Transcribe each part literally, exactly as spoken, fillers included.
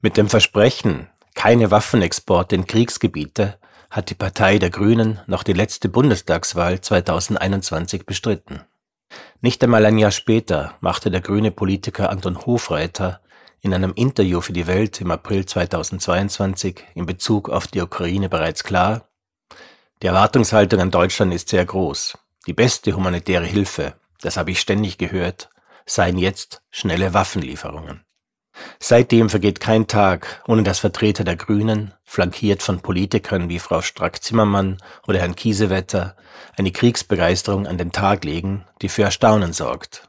Mit dem Versprechen, keine Waffenexporte in Kriegsgebiete, hat die Partei der Grünen noch die letzte Bundestagswahl zweitausendeinundzwanzig bestritten. Nicht einmal ein Jahr später machte der grüne Politiker Anton Hofreiter in einem Interview für die Welt im April zweitausendzweiundzwanzig in Bezug auf die Ukraine bereits klar: Die Erwartungshaltung an Deutschland ist sehr groß. Die beste humanitäre Hilfe, das habe ich ständig gehört, seien jetzt schnelle Waffenlieferungen. Seitdem vergeht kein Tag, ohne dass Vertreter der Grünen, flankiert von Politikern wie Frau Strack-Zimmermann oder Herrn Kiesewetter, eine Kriegsbegeisterung an den Tag legen, die für Erstaunen sorgt.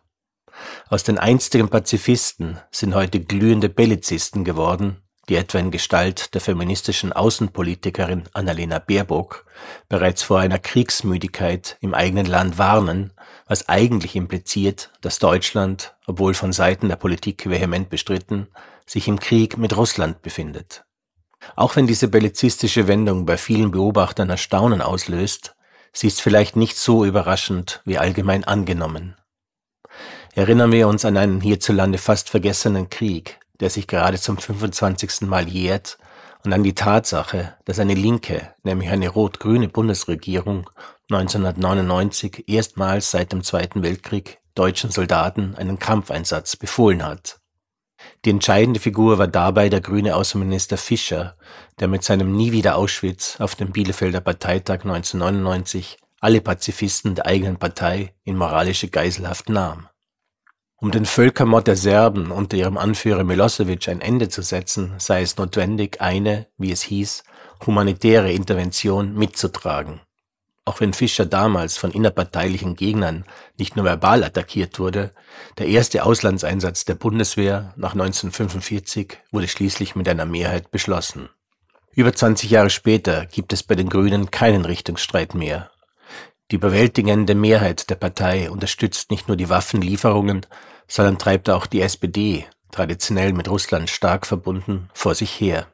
Aus den einstigen Pazifisten sind heute glühende Bellizisten geworden, die etwa in Gestalt der feministischen Außenpolitikerin Annalena Baerbock bereits vor einer Kriegsmüdigkeit im eigenen Land warnen, was eigentlich impliziert, dass Deutschland, obwohl von Seiten der Politik vehement bestritten, sich im Krieg mit Russland befindet. Auch wenn diese bellizistische Wendung bei vielen Beobachtern Erstaunen auslöst, sie ist vielleicht nicht so überraschend wie allgemein angenommen. Erinnern wir uns an einen hierzulande fast vergessenen Krieg, der sich gerade zum fünfundzwanzigsten Mal jährt, und an die Tatsache, dass eine linke, nämlich eine rot-grüne Bundesregierung neunzehnhundertneunundneunzig erstmals seit dem Zweiten Weltkrieg deutschen Soldaten einen Kampfeinsatz befohlen hat. Die entscheidende Figur war dabei der grüne Außenminister Fischer, der mit seinem Nie wieder Auschwitz auf dem Bielefelder Parteitag neunzehnhundertneunundneunzig alle Pazifisten der eigenen Partei in moralische Geiselhaft nahm. Um den Völkermord der Serben unter ihrem Anführer Milosevic ein Ende zu setzen, sei es notwendig, eine, wie es hieß, humanitäre Intervention mitzutragen. Auch wenn Fischer damals von innerparteilichen Gegnern nicht nur verbal attackiert wurde, der erste Auslandseinsatz der Bundeswehr nach neunzehnhundertfünfundvierzig wurde schließlich mit einer Mehrheit beschlossen. Über zwanzig Jahre später gibt es bei den Grünen keinen Richtungsstreit mehr. Die überwältigende Mehrheit der Partei unterstützt nicht nur die Waffenlieferungen, sondern treibt auch die S P D, traditionell mit Russland stark verbunden, vor sich her.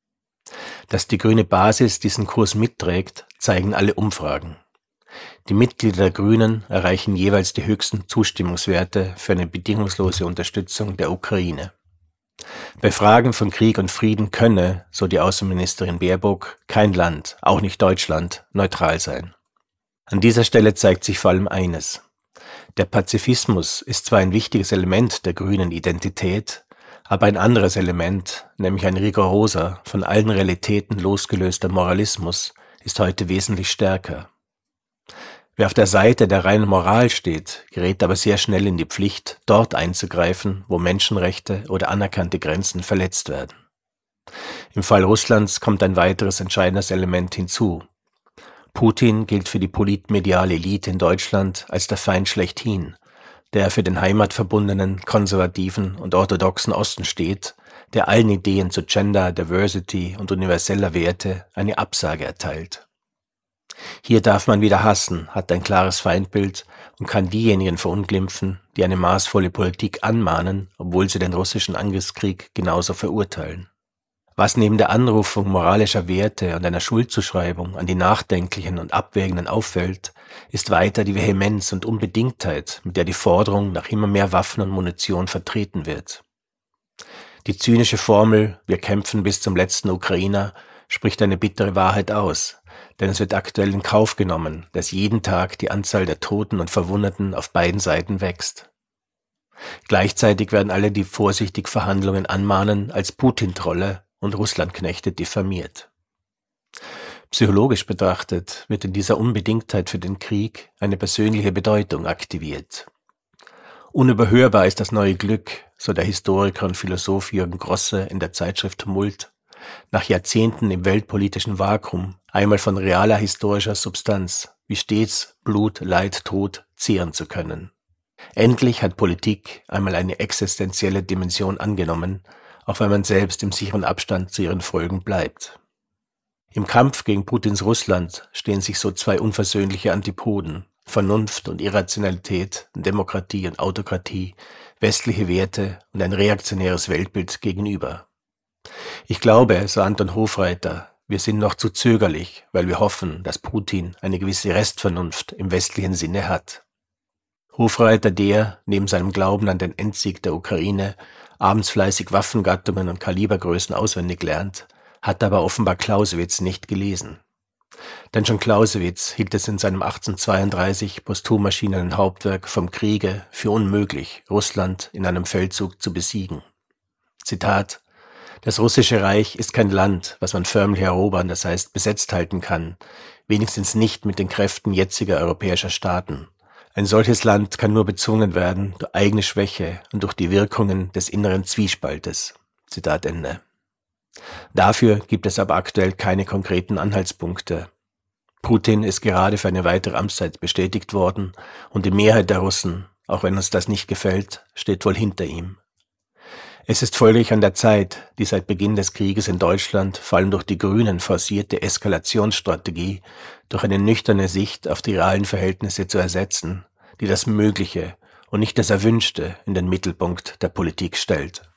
Dass die grüne Basis diesen Kurs mitträgt, zeigen alle Umfragen. Die Mitglieder der Grünen erreichen jeweils die höchsten Zustimmungswerte für eine bedingungslose Unterstützung der Ukraine. Bei Fragen von Krieg und Frieden könne, so die Außenministerin Baerbock, kein Land, auch nicht Deutschland, neutral sein. An dieser Stelle zeigt sich vor allem eines: Der Pazifismus ist zwar ein wichtiges Element der grünen Identität, aber ein anderes Element, nämlich ein rigoroser, von allen Realitäten losgelöster Moralismus, ist heute wesentlich stärker. Wer auf der Seite der reinen Moral steht, gerät aber sehr schnell in die Pflicht, dort einzugreifen, wo Menschenrechte oder anerkannte Grenzen verletzt werden. Im Fall Russlands kommt ein weiteres entscheidendes Element hinzu. Putin gilt für die politmediale Elite in Deutschland als der Feind schlechthin, der für den heimatverbundenen, konservativen und orthodoxen Osten steht, der allen Ideen zu Gender, Diversity und universeller Werte eine Absage erteilt. Hier darf man wieder hassen, hat ein klares Feindbild und kann diejenigen verunglimpfen, die eine maßvolle Politik anmahnen, obwohl sie den russischen Angriffskrieg genauso verurteilen. Was neben der Anrufung moralischer Werte und einer Schuldzuschreibung an die Nachdenklichen und Abwägenden auffällt, ist weiter die Vehemenz und Unbedingtheit, mit der die Forderung nach immer mehr Waffen und Munition vertreten wird. Die zynische Formel „Wir kämpfen bis zum letzten Ukrainer" spricht eine bittere Wahrheit aus, denn es wird aktuell in Kauf genommen, dass jeden Tag die Anzahl der Toten und Verwundeten auf beiden Seiten wächst. Gleichzeitig werden alle, die vorsichtig Verhandlungen anmahnen, als Putin-Trolle und Russlandknechte diffamiert. Psychologisch betrachtet wird in dieser Unbedingtheit für den Krieg eine persönliche Bedeutung aktiviert. Unüberhörbar ist das neue Glück, so der Historiker und Philosoph Jürgen Grosse in der Zeitschrift Tumult, nach Jahrzehnten im weltpolitischen Vakuum einmal von realer historischer Substanz, wie stets Blut, Leid, Tod, zehren zu können. Endlich hat Politik einmal eine existenzielle Dimension angenommen, auch wenn man selbst im sicheren Abstand zu ihren Folgen bleibt. Im Kampf gegen Putins Russland stehen sich so zwei unversöhnliche Antipoden: Vernunft und Irrationalität, Demokratie und Autokratie, westliche Werte und ein reaktionäres Weltbild gegenüber. Ich glaube, so Anton Hofreiter, wir sind noch zu zögerlich, weil wir hoffen, dass Putin eine gewisse Restvernunft im westlichen Sinne hat. Hofreiter, der, neben seinem Glauben an den Endsieg der Ukraine, abends fleißig Waffengattungen und Kalibergrößen auswendig lernt, hat aber offenbar Clausewitz nicht gelesen. Denn schon Clausewitz hielt es in seinem achtzehnhundertzweiunddreißig posthum erschienenen Hauptwerk Vom Kriege für unmöglich, Russland in einem Feldzug zu besiegen. Zitat: Das russische Reich ist kein Land, was man förmlich erobern, das heißt besetzt halten kann, wenigstens nicht mit den Kräften jetziger europäischer Staaten. Ein solches Land kann nur bezwungen werden durch eigene Schwäche und durch die Wirkungen des inneren Zwiespaltes. Zitat Ende. Dafür gibt es aber aktuell keine konkreten Anhaltspunkte. Putin ist gerade für eine weitere Amtszeit bestätigt worden und die Mehrheit der Russen, auch wenn uns das nicht gefällt, steht wohl hinter ihm. Es ist folglich an der Zeit, die seit Beginn des Krieges in Deutschland vor allem durch die Grünen forcierte Eskalationsstrategie durch eine nüchterne Sicht auf die realen Verhältnisse zu ersetzen, die das Mögliche und nicht das Erwünschte in den Mittelpunkt der Politik stellt.